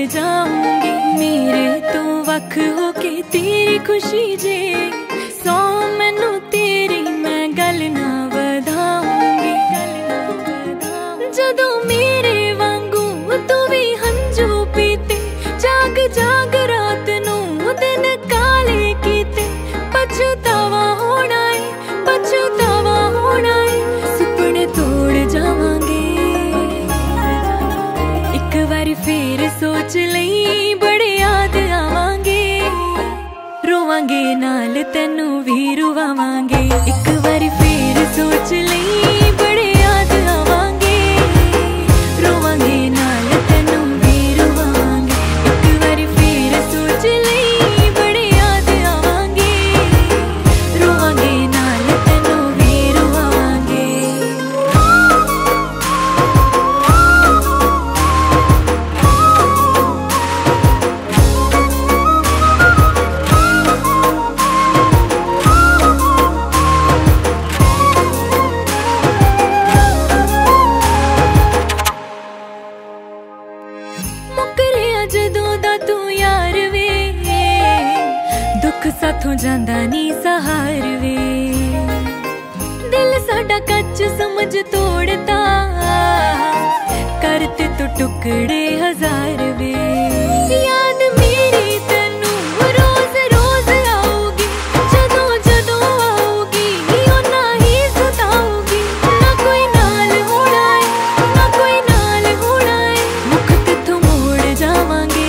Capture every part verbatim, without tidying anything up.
जाऊंगी मेरे तो वख होके तेरी खुशी जे सौ मैनू तेरी मैं गल ना वधाऊंगी जदों मेरे वांगू तू भी हंजू पीते जाग जाग रात नू दिन काले कीते पछतावा होना है पछतावा होना है सुपने तोड़ जावांगे एक बारी फिर सोच लई बड़े याद आवांगे रोवांगे नाल तैनू भी रुवावांगे एक बारी फिर सोच लई बड़े याद आवांगे रोवांगे नाल तैनू भी रुवावांगे एक बारी फिर सोच लई बड़े याद आवांगे रोवांगे नाल तैनू भी रुवावांगे मुकरिया जदों दा तू यार वे दुख साथों जांदा नी सहार वे दिल साडा कच समझ तोड़ता करते तो टुकड़े हजार वे याद मेरी तैनू रोज रोज आऊगी जदों जदों आऊगी ओना ही सताऊगी ना कोई नाल होना है ना कोई नाल होना है मुख तिथों मोड़ जावांगे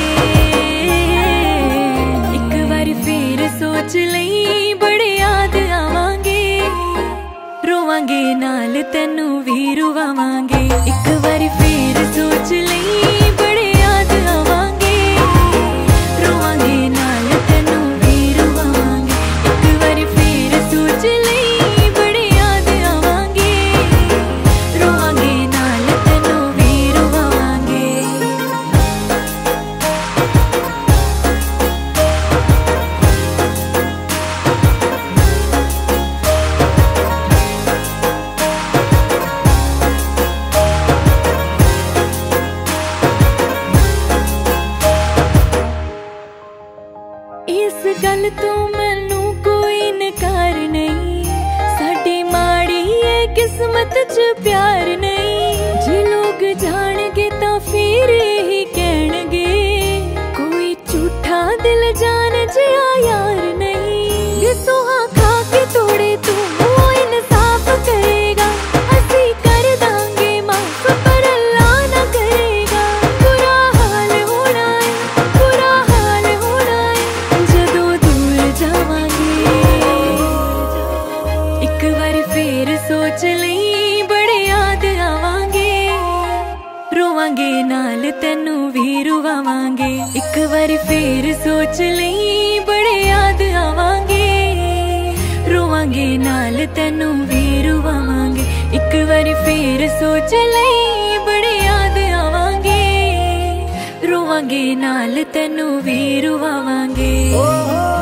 एक बारी फिर सोच लई बड़े याद आवांगे रोवांगे नाल तैनू भी रुवावांगे एक बारी फिर सोच लई बड़े याद आवांगे रोवांगे नाल तैनू भी रुवावांगे एक बारी फिर सोच लई बड़े याद आवांगे रोवांगे नाल तैनू भी रुवावांगे इस गल तो मैनू कोई नकार नहीं साडी माड़ी है किस्मत च प्यार नहीं जे लोग जाणगे तां फिर ही कहणगे कोई झूठा दिल जान जिया यार नहीं ये सोहा खा के तोड़े तू वो इंसाफ करेगा असी कर दांगे माफ पर अल्लाह ना करेगा बुरा हाल होना है बुरा हाल होना है जदों दूर जावांगे एक बारी फिर सोच लई बड़े याद आवांगे रोवांगे नाल तैनू भी रुवावांगे एक बारी फिर सोच लई बड़े याद आवांगे रोवांगे नाल तैनू भी रुवावांगे एक बारी फिर सोच लई बड़े याद आवांगे रोवांगे नाल तैनू भी रुवावांगे।